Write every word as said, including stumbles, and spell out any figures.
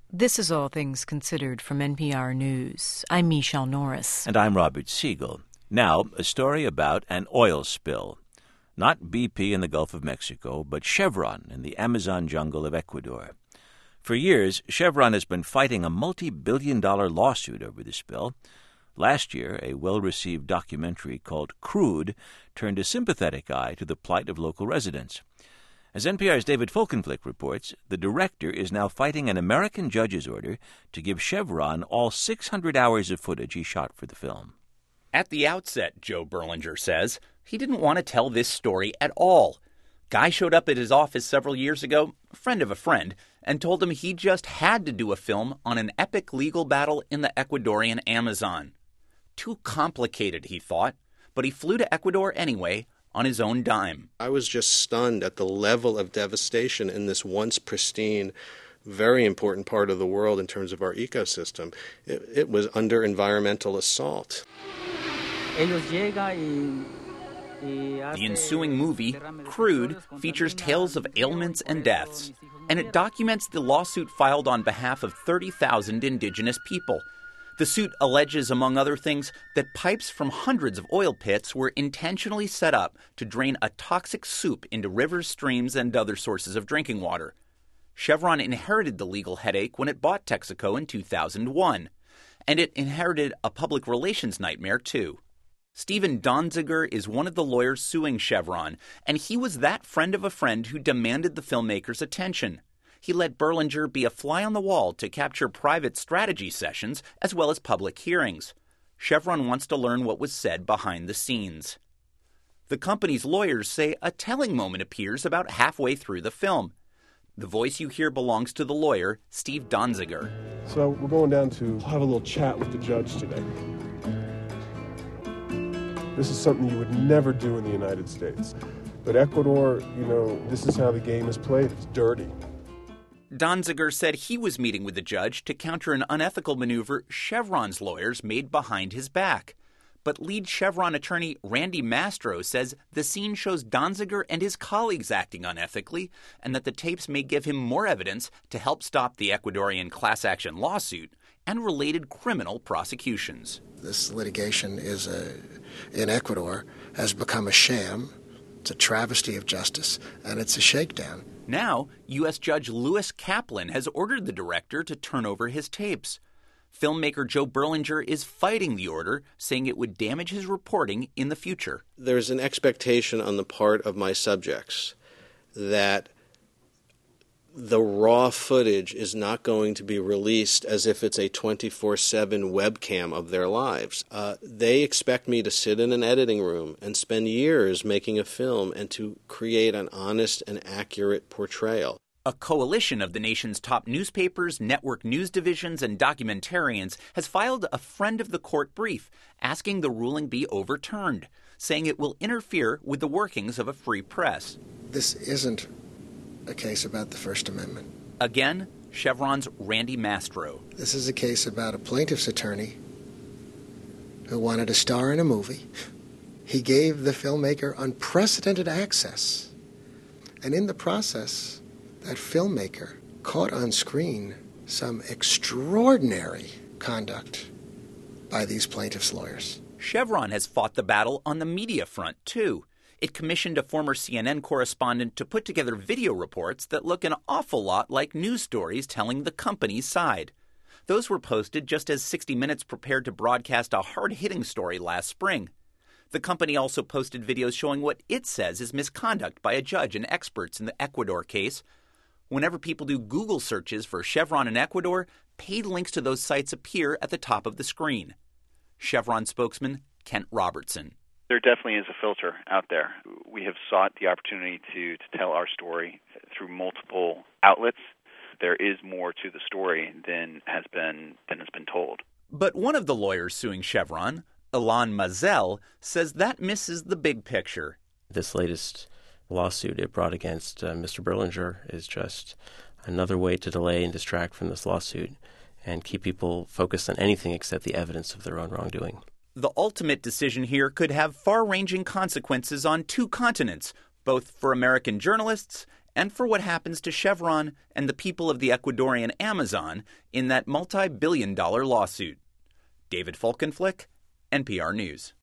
This is All Things Considered from N P R News. I'm Michelle Norris. And I'm Robert Siegel. Now, a story about an oil spill. Not B P in the Gulf of Mexico, but Chevron in the Amazon jungle of Ecuador. For years, Chevron has been fighting a multi-billion dollar lawsuit over the spill. Last year, a well-received documentary called Crude turned a sympathetic eye to the plight of local residents. As N P R's David Folkenflik reports, the director is now fighting an American judge's order to give Chevron all six hundred hours of footage he shot for the film. At the outset, Joe Berlinger says, he didn't want to tell this story at all. Guy showed up at his office several years ago, a friend of a friend, and told him he just had to do a film on an epic legal battle in the Ecuadorian Amazon. Too complicated, he thought, but he flew to Ecuador anyway, on his own dime. I was just stunned at the level of devastation in this once pristine, very important part of the world in terms of our ecosystem. It, it was under environmental assault. The ensuing movie, Crude, features tales of ailments and deaths, and it documents the lawsuit filed on behalf of thirty thousand indigenous people. The suit alleges, among other things, that pipes from hundreds of oil pits were intentionally set up to drain a toxic soup into rivers, streams, and other sources of drinking water. Chevron inherited the legal headache when it bought Texaco in two thousand one, and it inherited a public relations nightmare, too. Stephen Donziger is one of the lawyers suing Chevron, and he was that friend of a friend who demanded the filmmaker's attention. He let Berlinger be a fly on the wall to capture private strategy sessions as well as public hearings. Chevron wants to learn what was said behind the scenes. The company's lawyers say a telling moment appears about halfway through the film. The voice you hear belongs to the lawyer, Steve Donziger. So we're going down to have a little chat with the judge today. This is something you would never do in the United States. But Ecuador, you know, this is how the game is played. It's dirty. Donziger said he was meeting with the judge to counter an unethical maneuver Chevron's lawyers made behind his back. But lead Chevron attorney Randy Mastro says the scene shows Donziger and his colleagues acting unethically, and that the tapes may give him more evidence to help stop the Ecuadorian class action lawsuit and related criminal prosecutions. This litigation is a, in Ecuador has become a sham. It's a travesty of justice, and it's a shakedown. Now, U S Judge Lewis Kaplan has ordered the director to turn over his tapes. Filmmaker Joe Berlinger is fighting the order, saying it would damage his reporting in the future. There's an expectation on the part of my subjects that the raw footage is not going to be released as if it's a twenty-four seven webcam of their lives. Uh, they expect me to sit in an editing room and spend years making a film and to create an honest and accurate portrayal. A coalition of the nation's top newspapers, network news divisions, and documentarians has filed a friend of the court brief asking the ruling be overturned, saying it will interfere with the workings of a free press. This isn't a case about the First Amendment. Again, Chevron's Randy Mastro. This is a case about a plaintiff's attorney who wanted to star in a movie. He gave the filmmaker unprecedented access. And in the process, that filmmaker caught on screen some extraordinary conduct by these plaintiffs' lawyers. Chevron has fought the battle on the media front, too. It commissioned a former C N N correspondent to put together video reports that look an awful lot like news stories telling the company's side. Those were posted just as sixty minutes prepared to broadcast a hard-hitting story last spring. The company also posted videos showing what it says is misconduct by a judge and experts in the Ecuador case. Whenever people do Google searches for Chevron in Ecuador, paid links to those sites appear at the top of the screen. Chevron spokesman Kent Robertson. There definitely is a filter out there. We have sought the opportunity to, to tell our story through multiple outlets. There is more to the story than has been than has been told. But one of the lawyers suing Chevron, Ilan Mazel, says that misses the big picture. This latest lawsuit it brought against uh, Mister Berlinger is just another way to delay and distract from this lawsuit and keep people focused on anything except the evidence of their own wrongdoing. The ultimate decision here could have far-ranging consequences on two continents, both for American journalists and for what happens to Chevron and the people of the Ecuadorian Amazon in that multi-billion dollar lawsuit. David Folkenflik, N P R News.